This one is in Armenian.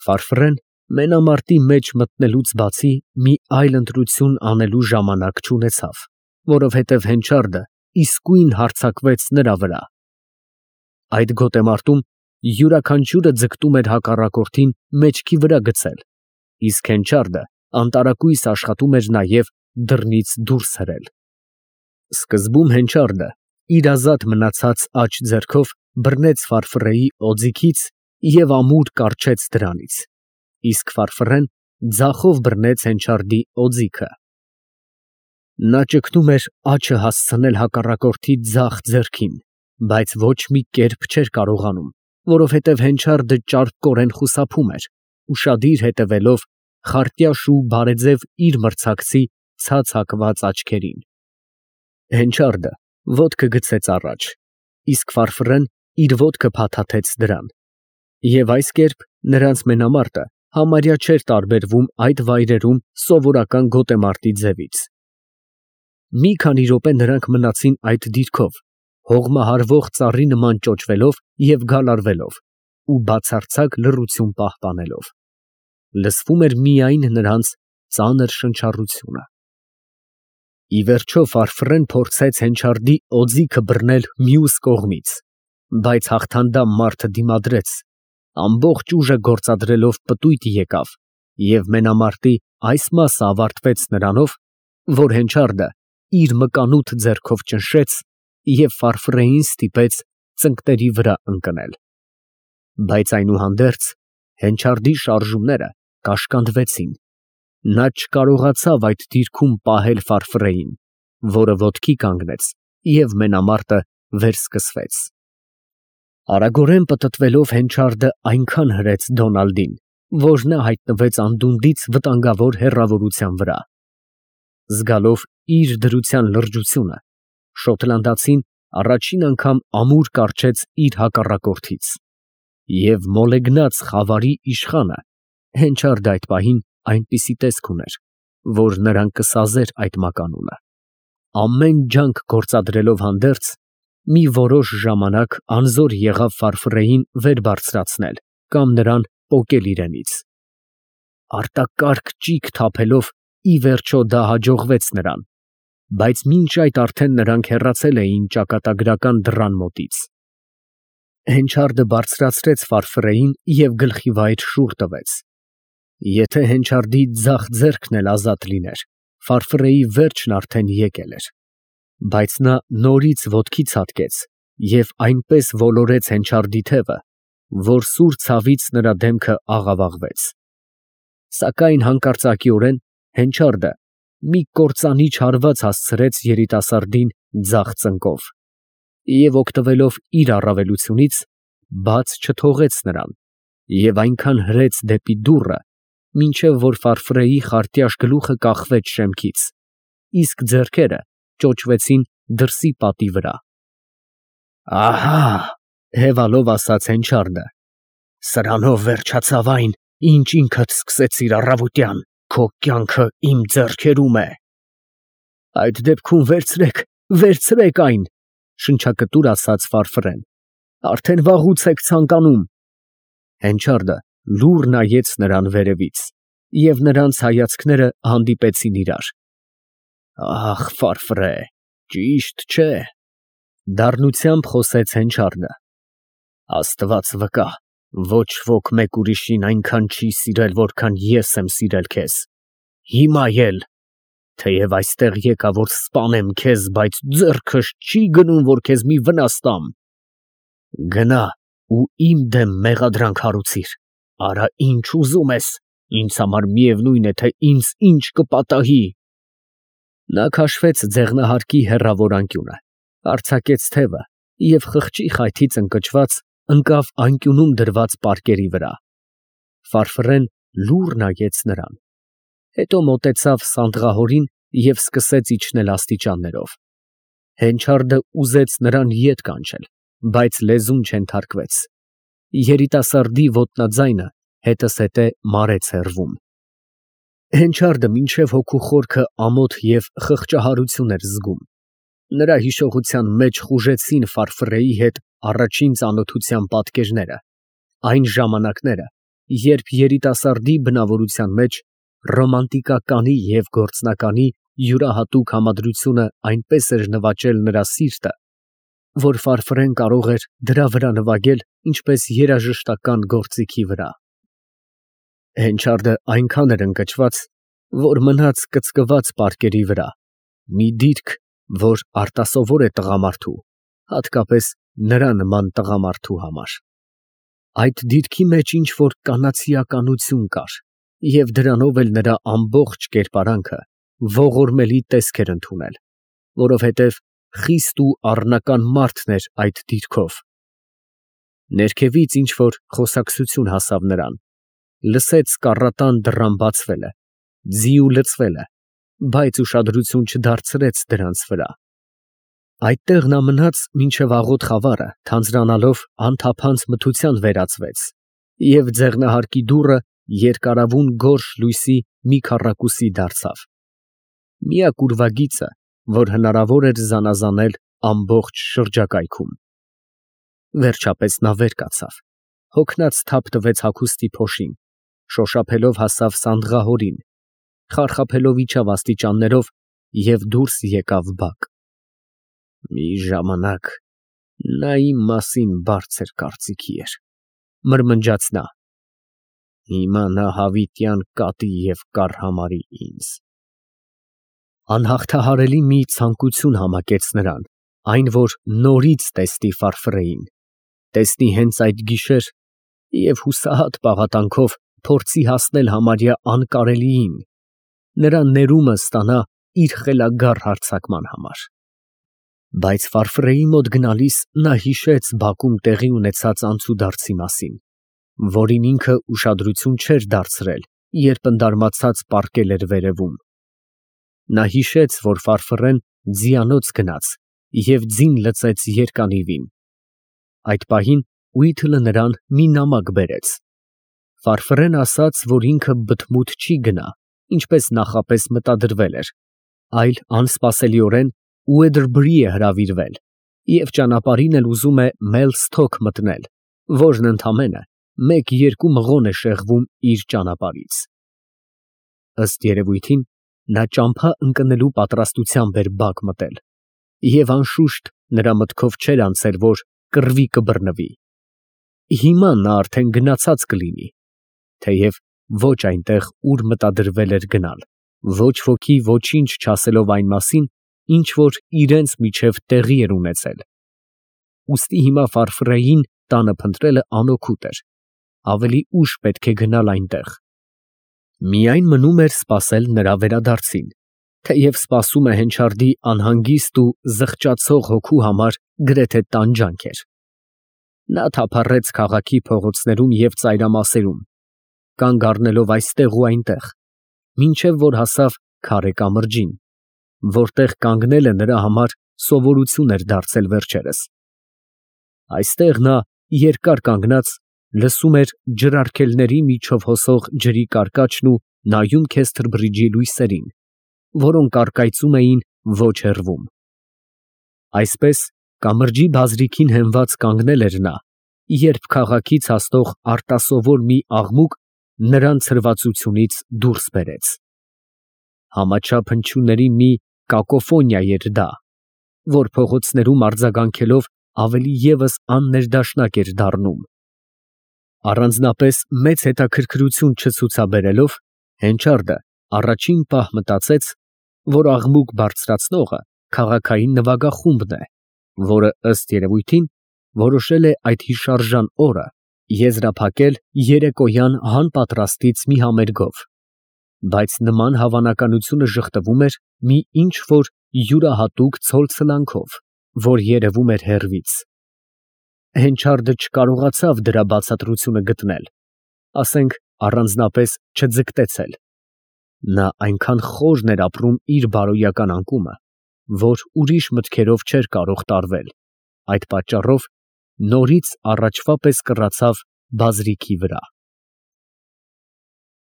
Ֆարֆրեն մենամարտի մեջ մտնելուց բացի մի այլ ընտրություն անելու ժամանակ չունեցավ, որովհետև հենչարդը իսկույն հարձակվեց նրա վրա։ Այդ գոտեմարտում յուրաքանչյուրը ձգտում էր հակառակորդին մեջքի վրա գցել, իսկ հենչարդը անտարակույս աշխատում էր նաև դռնից դուրս հրել։ Սկզբում հենչարդը իր ազատ մնացած աջ ձեռքով բռնեց Ֆարֆրեի օձիքից և ամուր կառչեց դրանից, իսկ Ֆարֆրեն ձախով բռնեց հենչարդի օձիքը։ Նա ճգնում էր աջը հասցնել հակառակորդի ձախ ձեռքին, բայց ոչ մի կերպ չէր կարողանում, որովհետև հենչարդը ճարպկորեն խուսափում էր, ուշադիր հետևելով խարտյաշ ու բարեձև իր մրցակցի ցած հակված աչքերին։ Հենչարդը ոտքը գցեց առաջ, իսկ Ֆարֆրեն իր ոտքը փաթաթեց դրան, և այս կերպ նրանց մենամարտը համարյա չէր տարբերվում այդ վայրերում սովորական գոտեմարտի ձևից։ Մի քանի րոպե նրանք մնացին այդ դիրքով, հողմահարվող ծառի նման ճոճվելով և գալարվելով ու բացարձակ լռություն պահպանելով։ Լսվում էր միայն նրանց ծանր շնչառությունը։ Ի վերջո Ֆարֆրեն փորձեց հենչարդի օձիքը բռնել մյուս կողմից, բայց հաղթանդամ մարդը դիմադրեց, ամբողջ ուժը գործադրելով պտույտ եկավ, և մենամարտի այս մասը ավարտվեց նրանով, որ հենչարդը իր մկանութ ձեռքով ճնշեց և Ֆարֆրեին ստիպեց ծնկների վրա ընկնել։ Բայց այնուհանդերձ հենչարդի շարժումները կաշկանդվեցին։ Նա չկարողացավ այդ դիրքում պահել Ֆարֆրեին, որը ոտքի կանգնեց, և մենամարտը վերսկսվեց։ Արագորեն պտտվելով հենչարդը այնքան հրեց Դոնալդին, որ նա հայտնվեց անդունդից վտանգավոր հեռավորության վրա։ Զգալով իր դրության լրջությունը, շոտլանդացին առաջին անգամ ամուր կառչեց իր հակառակորդից, և մոլեգնած խավարի իշխանը հենչարդը այդ պահին այնպիսի տեսք ուներ, որ նրան կսազեր այդ մականունը։ Ամեն ջանք գործադրելով հանդերձ, մի որոշ ժամանակ անզոր եղավ Ֆարֆրեին վեր բարձրացնել կամ նրան պոկել իրենից։ Արտակարգ ճիգ թափելով ի վերջո դա հաջողվեց նրան, բայց մինչ այդ արդեն նրանք հեռացել էին ճակատագրական դռան մոտից։ Հենչարդը բարձրացրեց Ֆարֆրեին և գլխի վայր շուռ տվեց։ Եթե հենչարդի ձախ ձեռքն էլ ազատ լիներ, Ֆարֆրեի վերջն արդեն եկել էր, բայց նա նորից ոտքի ցատկեց և այնպես ոլորեց հենչարդի թևը, որ սուր ցավից նրա դեմքը աղավաղվեց։ Սակայն հանկարծակիորեն հենչարդը մի կործանիչ հարված հասցրեց երիտասարդին ձախ ծնկով և, օգտվելով իր առավելությունից, բաց չթողեց նրան և այնքան հրեց դեպի դուռը, մինչև որ Ֆարֆրեի խարտյաշ գլուխը կախվեց շեմքից, իսկ ձեռքերը ճոճվեցին դրսի պատի վրա։ «Ահա՛, ֊ հևալով ասաց հենչարդը, ֊ սրանով վերջացավ այն, ինչ ինքդ սկսեցիր առավոտյան, քո կյանքը իմ ձեռքերում է»։ «Այդ դեպքում վերցրեք, վերցրեք այն, ֊ շնչակտուր ասաց Ֆարֆրեն, ֊ արդեն վաղուց եք ցանկանում»։ Հենչարդը լուռ նայեց նրան վերևից, և նրանց հայացքները հանդիպեցին իրար։ «Ախ, Ֆարֆրե, ճիշտ չէ, ֊ դառնությամբ խոսեց հենչարդը, ֊ Աստված վկա, ոչ ոք մեկ ուրիշին այնքան չի սիրել, որքան ես եմ սիրել քեզ, հիմա էլ, թեև այստեղ եկա, որ սպանեմ քեզ, բայց ձեռքս չի գնում, որ քեզ մի վնաս տամ։ Գնա ու իմ դեմ մեղադրանք հարուցիր, արա ինչ ուզում ես, ինձ համար միևնույն է, թե ինձ ինչ կպատահի»։ Նա քաշվեց ձեղնահարկի հեռավոր անկյունը, արձակեց թևը և խղճի խայթից ընկճված ընկավ անկյունում դրված պարկերի վրա։ Ֆարֆրեն լուռ նայեց նրան, հետո մոտեցավ սանդղահորին և սկսեց իջնել աստիճաններով։ Հենչարդը ուզեց նրան ետ կանչել, բայց լեզուն չենթարկվեց։ Երիտասարդի ոտնաձայնը հետզհետե մարեց հեռվում։ Հենչարդը մինչև հոգու խորքը ամոթ և խղճահարություն էր զգում։ Նրա հիշողության մեջ խուժեցին Ֆարֆրեի հետ առաջին ծանոթության պատկերները, այն ժամանակները, երբ երիտասարդի բնավորության մեջ ռոմանտիկականի և գործնականի յուրահատուկ համադրությունը այնպես էր նվաճել նրա սիրտը, որ Ֆարֆրեն կարող էր դրա վրա նվագել ինչպես երաժշտական գործիքի վրա։ Հենչարդը այնքան էր ընկճված, որ մնաց կծկված պարկերի վրա, մի դիրք, որ արտասովոր է տղամարդու, հատկապես նրա նման տղամարդու համար։ Այդ դիրքի մեջ ինչ-որ կանացիականություն կար, և դրանով էլ նրա ամբողջ կերպարանքը ողորմելի տեսք էր ընդունել, որովհետև խիստ ու առնական մարդն էր այդ դիրքով։ Ներքևից ինչ-որ խոսակցություն հասավ նրան, լսեց կառատան դռան բացվելը, ձիու լցվելը, բայց ուշադրություն չդարձրեց դրանց վրա։ Այդտեղ նա մնաց մինչև աղոտ խավարը, թանձրանալով անթափանց մթության վերածվեց, և ձեղնահարկի դուռը երկարավուն գորշ լույսի մի քառակուսի դարձավ, միակ ուրվագիծը, որ հնարավոր էր զանազանել ամբողջ շրջակայքում։ Վերջապես նա վեր կացավ, հոգնած թափ տվեց հագուստի փոշին, շոշափելով հասավ սանդղահորին, խարխափելով իջավ աստիճաններով և դուրս եկավ բակ։ Մի ժամանակ նա իմ մասին բարձր կարծիքի էր, մրմնջաց նա, հիմա նա հավիտյան կատի և կառհամարի ինձ։ Անհաղթահարելի մի ցանկություն համակեց նրան, այն որ նորից տեսնի Ֆարֆրեին, տեսնի հենց այդ գիշեր և հուսահատ պաղատանքով փորձի հասնել համարյա անկարելիին, նրա ներումը ստանա իր խելագար հարձակման համար։ Բայց Ֆարֆրեի մոտ գնալիս նա հիշեց բակում տեղի ունեցած անցուդարձի մասին, որին ինքը ուշադրություն չէր դարձրել, երբ ընդարմացած պառկել էր վերևում։ Նա հիշեց, որ Ֆարֆռեն ձիանոց գնաց և ձին լցեց երկանիվին։ Այդ պահին Ուիթլը նրան մի նամակ բերեց։ Ֆարֆռեն ասաց, որ ինքը բթմութ չի գնա, ինչպես նախապես մտադրվել էր, այլ անսպասելիորեն Ուեդրբրի է հրավիրվել և ճանապարհին էլ ուզում է Մելսթոք մտնել, որն ընդամենը 1-2 մղոն է շեղվում իր ճանապարհից։ Ըստ երևույթին, նա ճամփա ընկնելու պատրաստությամբ էր բակ մտել, և անշուշտ նրա մտքով չէր անցել, որ կռվի կբռնվի։ Հիմա նա արդեն գնացած կլինի, թեև ոչ այնտեղ, ուր մտադրվել էր գնալ, ոչ ոքի ոչինչ չասելով այն մասին, ինչ որ իրենց միջև տեղի էր ունեցել։ Ուստի հիմա Ֆարֆրեին տանը փնտրելը անօգուտ էր, ավելի ուշ պետք է գնալ այնտեղ։ Միայն մնում էր սպասել նրա վերադարձին, թեև սպասումը Հենչարդի անհանգիստ ու զղջացող հոգու համար գրեթե տանջանք էր։ Նա թափառեց քաղաքի փողոցներում և ծայրամասերում, կանգ առնելով այստեղ ու այնտեղ, մինչև որ հասավ Քարե կամրջին, որտեղ կանգնելը նրա համար սովորություն էր դարձել վերջերս։ Այստեղ նա, երկար կանգնած, լսում էր ջրարգելների միջով հոսող ջրի կարկաչն ու նայում Քեսթրբրիջի լույսերին, որոնք առկայծում էին ոչ հեռվում։ Այսպես կամրջի բազրիքին հենված կանգնել էր նա, երբ քաղաքից հասնող արտասովոր մի աղմուկ նրան ցրվածությունից դուրս բերեց։ Համաչափ հնչյունների մի կակոֆոնիա էր դա, որ փողոցներում արձագանքելով ավելի ևս աններդաշնակ էր դառնում։ Առանձնապես մեծ հետաքրքրություն չցուցաբերելով, Հենչարդը առաջին պահ մտածեց, որ աղմուկ բարձրացնողը քաղաքային նվագախումբն է, որը ըստ երևույթին որոշել է այդ հիշարժան օրը եզրափակել երեկոյան հանպատրաստից մի համերգով, բայց նման հավանականությունը ժխտվում էր մի ինչ֊որ յուրահատուկ ցոլցլանքով, որ երևում էր հեռվից։ Հենչարդը չկարողացավ դրա բացատրությունը գտնել, ասենք առանձնապես չձգտեցել։ Նա այնքան խորն էր ապրում իր բարոյական անկումը, որ ուրիշ մտքերով չէր կարող տարվել, այդ պատճառով նորից առաջվա պես կռացավ բազրիքի վրա։